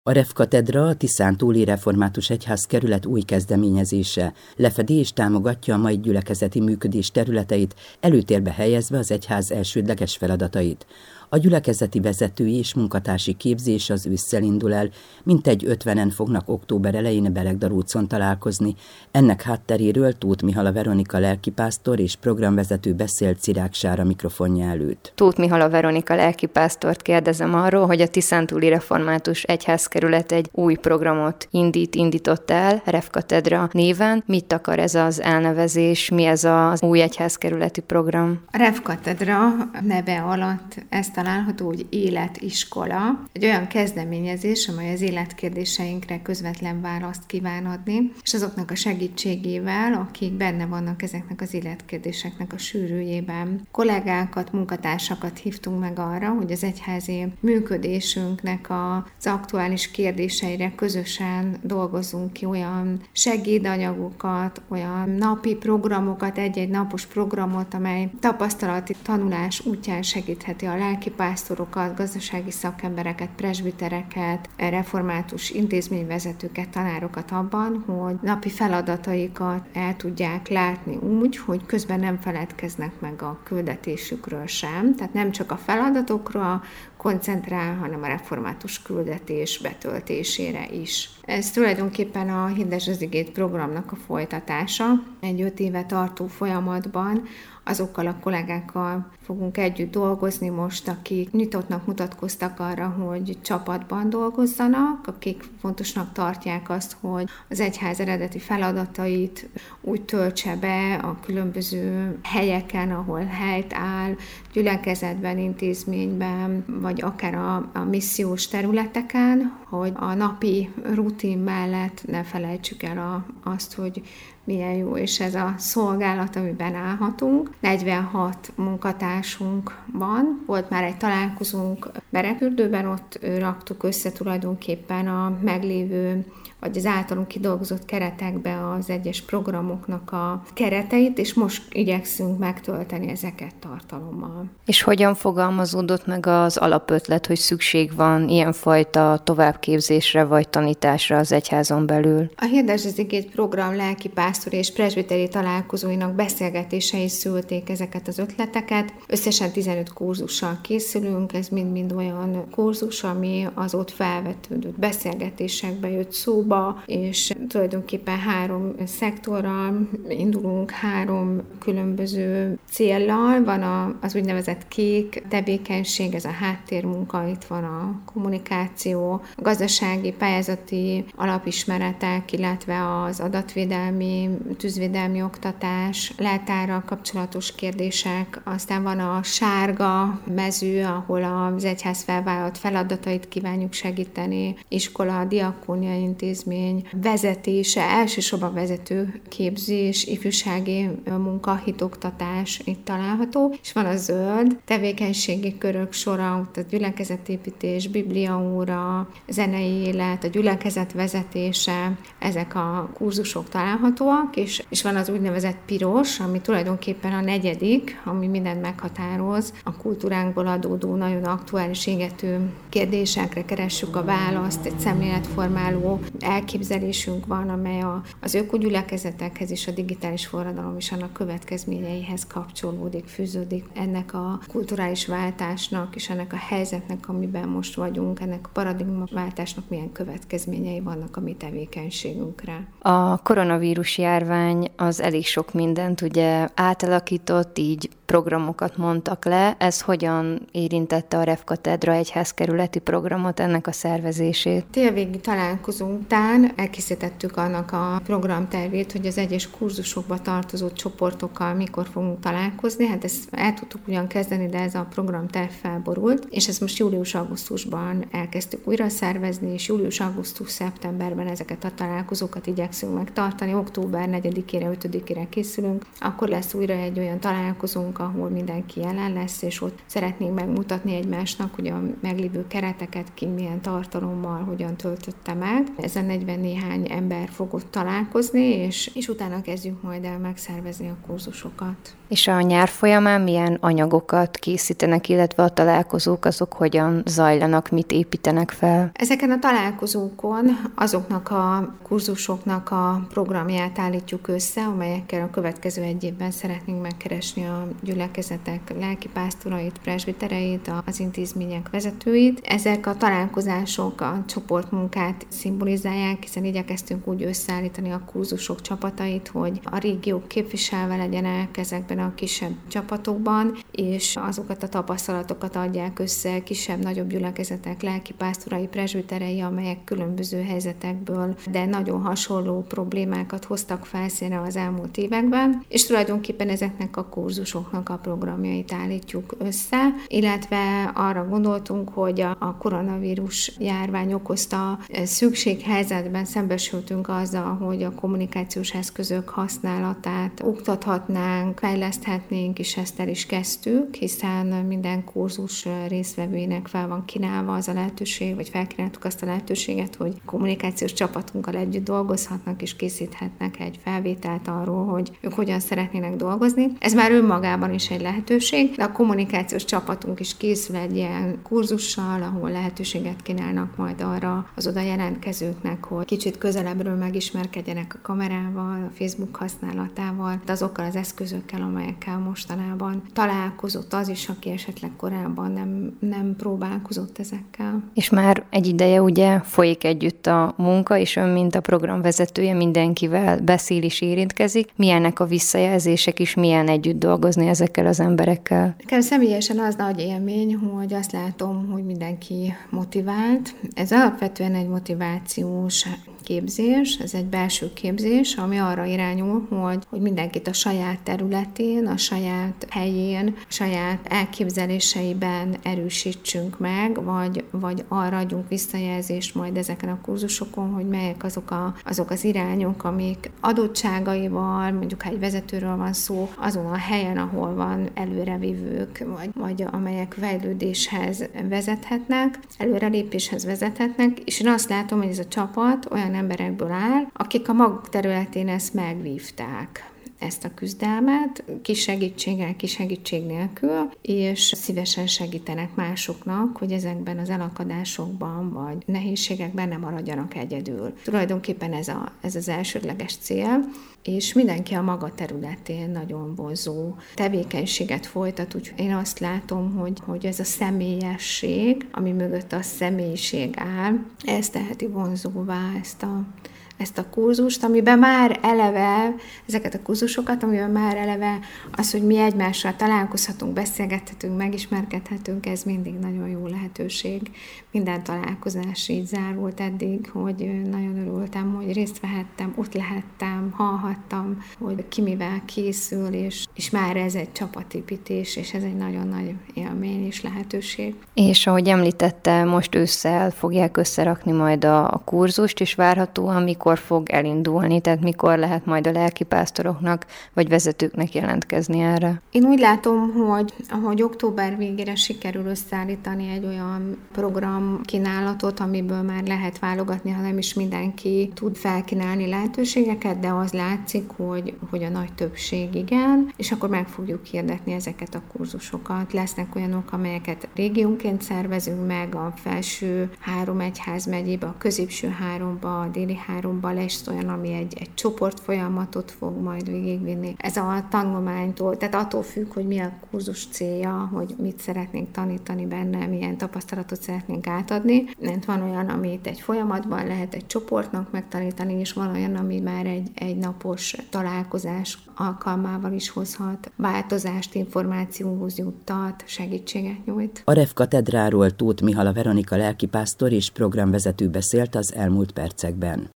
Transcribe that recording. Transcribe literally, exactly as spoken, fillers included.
A REF-katedra a Tiszántúli Református Egyházkerület új kezdeményezése, lefedi és támogatja a mai gyülekezeti működés területeit, előtérbe helyezve az egyház elsődleges feladatait. A gyülekezeti vezetői és munkatársi képzés az ősszel indul el, mintegy ötvenen fognak október elején Belegdar utcon találkozni. Ennek hátteréről Tóth Mihala Veronika lelkipásztor és programvezető beszélt Cirák Sára mikrofonja előtt. Tóth Mihala Veronika lelkipásztort kérdezem arról, hogy a Tiszántúli Református Egyházkerület egy új programot indít, indított el, REF-katedra néven. Mit akar ez az elnevezés, mi ez az új egyházkerületi program? A REF-katedra neve alatt ezt található, hogy életiskola, egy olyan kezdeményezés, amely az életkérdéseinkre közvetlen választ kíván adni, és azoknak a segítségével, akik benne vannak ezeknek az életkérdéseknek a sűrűjében. Kollégákat, munkatársakat hívtunk meg arra, hogy az egyházi működésünknek az aktuális kérdéseire közösen dolgozzunk ki olyan segédanyagokat, olyan napi programokat, egy-egy napos programot, amely tapasztalati tanulás útján segítheti a lelki pásztorokat, gazdasági szakembereket, presbitereket, református intézményvezetőket, tanárokat abban, hogy napi feladataikat el tudják látni úgy, hogy közben nem feledkeznek meg a küldetésükről sem. Tehát nem csak a feladatokra koncentrál, hanem a református küldetés betöltésére is. Ez tulajdonképpen a Hirdesd az igét programnak a folytatása. Egy öt éve tartó folyamatban azokkal a kollégákkal fogunk együtt dolgozni most, akik nyitottnak mutatkoztak arra, hogy csapatban dolgozzanak, akik fontosnak tartják azt, hogy az egyház eredeti feladatait úgy töltse be a különböző helyeken, ahol helyt áll, gyülekezetben, intézményben, vagy akár a, a missziós területeken, hogy a napi rutin mellett ne felejtsük el a, azt, hogy milyen jó, és ez a szolgálat, amiben állhatunk. negyvenhat munkatársunk van, volt már egy találkozónk Beregfürdőben, ott raktuk össze tulajdonképpen a meglévő vagy az általunk kidolgozott keretekbe az egyes programoknak a kereteit, és most igyekszünk megtölteni ezeket tartalommal. És hogyan fogalmazódott meg az alapötlet, hogy szükség van ilyenfajta továbbképzésre vagy tanításra az egyházon belül? A Hirdesd az igét program lelkipásztori és presbiteri találkozóinak beszélgetései szülték ezeket az ötleteket. Összesen tizenöt kurzussal készülünk, ez mind-mind olyan kurzus, ami az ott felvetődött beszélgetésekbe jött szóba, és tulajdonképpen három szektorral indulunk, három különböző céllal. Van a, az úgynevezett kék tevékenység, ez a háttérmunka, itt van a kommunikáció, a gazdasági, pályázati alapismeretek, illetve az adatvédelmi, tűzvédelmi oktatás, leltárral kapcsolatos kérdések, aztán van a sárga mező, ahol az egyház felvállalt feladatait kívánjuk segíteni, iskola, diakónia intézmény, vezetése, elsősorban vezető képzés, ifjúsági munka, hitoktatás itt található, és van a zöld tevékenységi körök sora, ott a gyülekezetépítés, bibliaóra, zenei élet, a gyülekezet vezetése, ezek a kurzusok találhatóak, és, és van az úgynevezett piros, ami tulajdonképpen a negyedik, ami mindent meghatároz, a kultúránkból adódó nagyon aktuális égető kérdésekre keressük a választ, egy szemléletformáló elképzelésünk van, amely a, az ökogyülekezetekhez és a digitális forradalom és annak következményeihez kapcsolódik, fűződik. Ennek a kulturális váltásnak és ennek a helyzetnek, amiben most vagyunk, ennek a paradigmaváltásnak milyen következményei vannak a mi tevékenységünkre. A koronavírus járvány az elég sok mindent ugye átalakított, így programokat mondtak le. Ez hogyan érintette a REF-katedra egyházkerületi programot, ennek a szervezését? Télvégi találkozunk után elkészítettük annak a programtervét, hogy az egyes kurzusokba tartozó csoportokkal mikor fogunk találkozni. Hát ezt el tudtuk ugyan kezdeni, de ez a programterv felborult, és ezt most július-augusztusban elkezdtük újra szervezni, és július-augusztus-szeptemberben ezeket a találkozókat igyekszünk megtartani. Október negyedikére, ötödikére készülünk. Akkor lesz újra egy olyan találkozónk, rendezünk, ahol mindenki jelen lesz, és ott szeretnénk megmutatni egymásnak, hogy a meglévő kereteket ki milyen tartalommal, hogyan töltötte meg. Ezen negyven néhány ember fog ott találkozni, és, és utána kezdjük majd el megszervezni a kurzusokat. És a nyár folyamán milyen anyagokat készítenek, illetve a találkozók azok hogyan zajlanak, mit építenek fel? Ezeken a találkozókon azoknak a kurzusoknak a programját állítjuk össze, amelyekkel a következő egy évben szeretnénk megkeresni a gyülekezetek lelkipásztorait, presbitereit, az intézmények vezetőit. Ezek a találkozások a csoportmunkát szimbolizálják, hiszen igyekeztünk úgy összeállítani a kurzusok csapatait, hogy a régiók képviselve legyenek ezekben a kisebb csapatokban, és azokat a tapasztalatokat adják össze kisebb-nagyobb gyülekezetek lelkipásztorai, presbiterei, amelyek különböző helyzetekből, de nagyon hasonló problémákat hoztak felszínre az elmúlt években, és tulajdonképpen ezeknek a kurzusoknak a programjait állítjuk össze, illetve arra gondoltunk, hogy a koronavírus járvány okozta szükséghelyzetben szembesültünk azzal, hogy a kommunikációs eszközök használatát oktathatnánk, fejleszthetnénk, és ezt el is kezdtük, hiszen minden kurzus résztvevőinek fel van kínálva az a lehetőség, vagy felkínáltuk azt a lehetőséget, hogy kommunikációs csapatunkkal együtt dolgozhatnak, és készíthetnek egy felvételt arról, hogy ők hogyan szeretnének dolgozni. Ez már önmagában is egy lehetőség, de a kommunikációs csapatunk is készül egy ilyen kurzussal, ahol lehetőséget kínálnak majd arra az oda jelentkezőknek, hogy kicsit közelebbről megismerkedjenek a kamerával, a Facebook használatával, de azokkal az eszközökkel, amelyekkel mostanában találkozott az is, aki esetleg korábban nem, nem próbálkozott ezekkel. És már egy ideje ugye folyik együtt a munka, és ön, mint a programvezetője, mindenkivel beszél és érintkezik. Milyenek a visszajelzések is, milyen együtt dolgozni ezekkel az emberekkel? Nekem személyesen az nagy élmény, hogy azt látom, hogy mindenki motivált. Ez alapvetően egy motivációs képzés, ez egy belső képzés, ami arra irányul, hogy, hogy mindenkit a saját területén, a saját helyén, a saját elképzeléseiben erősítsünk meg, vagy, vagy arra adjunk visszajelzést majd ezeken a kurzusokon, hogy melyek azok, a, azok az irányok, amik adottságaival, mondjuk ha egy vezetőről van szó, azon a helyen, ahol van előrevívők, vagy, vagy amelyek fejlődéshez vezethetnek, előrelépéshez vezethetnek, és én azt látom, hogy ez a csapat olyan emberekből áll, akik a maguk területén ezt megvívták, ezt a küzdelmet, kis segítséggel, kis segítség nélkül, és szívesen segítenek másoknak, hogy ezekben az elakadásokban vagy nehézségekben nem maradjanak egyedül. Tulajdonképpen ez, a, ez az elsődleges cél, és mindenki a maga területén nagyon vonzó tevékenységet folytat, úgyhogy én azt látom, hogy, hogy ez a személyesség, ami mögött a személyiség áll, ez teheti vonzóvá ezt a ezt a kurzust, amiben már eleve, ezeket a kurzusokat, amiben már eleve az, hogy mi egymással találkozhatunk, beszélgethetünk, megismerkedhetünk, ez mindig nagyon jó lehetőség. Minden találkozás így zárult eddig, hogy nagyon örültem, hogy részt vehettem, ott lehettem, hallhattam, hogy ki mivel készül, és, és már ez egy csapatépítés, és ez egy nagyon nagy élmény és lehetőség. És ahogy említette, most ősszel fogják összerakni majd a, a kurzust, és várhatóan mikor fog elindulni, tehát mikor lehet majd a lelkipásztoroknak vagy vezetőknek jelentkezni erre? Én úgy látom, hogy ahogy október végére sikerül összeállítani egy olyan programkínálatot, amiből már lehet válogatni, ha nem is mindenki tud felkínálni lehetőségeket, de az látszik, hogy, hogy a nagy többség igen, és akkor meg fogjuk hirdetni ezeket a kurzusokat. Lesznek olyanok, amelyeket régiónként szervezünk meg, a felső három egyházmegyébe, a középső háromba, a déli háromba, lesz olyan, ami egy, egy csoportfolyamatot fog majd végigvinni. Ez a tanulmánytól, tehát attól függ, hogy mi a kurzus célja, hogy mit szeretnénk tanítani benne, milyen tapasztalatot szeretnénk átadni. Mert van olyan, amit egy folyamatban lehet egy csoportnak megtanítani, és van olyan, ami már egy, egy napos találkozás alkalmával is hozhat változást, információhoz juttat, segítséget nyújt. A REF katedráról Tóth Mihala Veronika lelkipásztor és programvezető beszélt az elmúlt percekben.